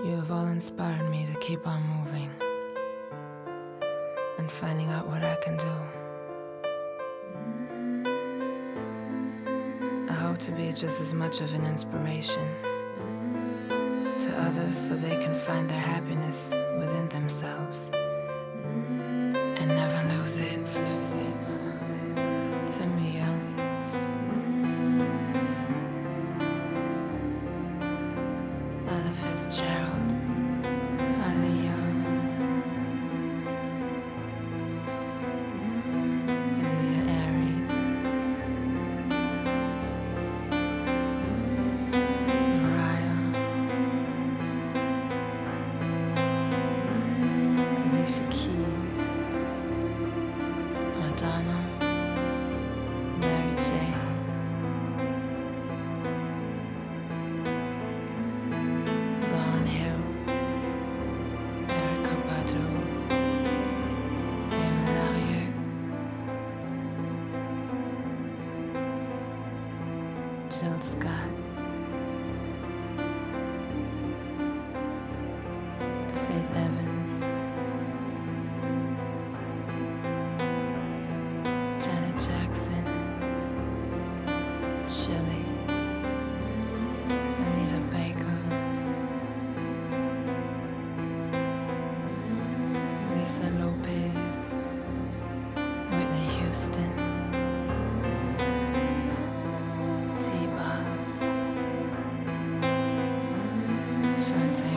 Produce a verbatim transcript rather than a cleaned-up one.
You have all inspired me to keep on moving and finding out what I can do. I hope to be just as much of an inspiration to others so they can find their happiness within themselves and never lose it, lose it, lose it. Samia. Ella Fitzgerald. Aaliyah. India Arie. Mariah. Alicia Keys. Madonna. Mary J. Lauryn Hill. Erykah Badu. Amy Larieux. Jill Scott. Faith Evans. Janet Jackson. Chili. Anita Baker. Lisa Lopez. Whitney Houston. T-Boz. Shantae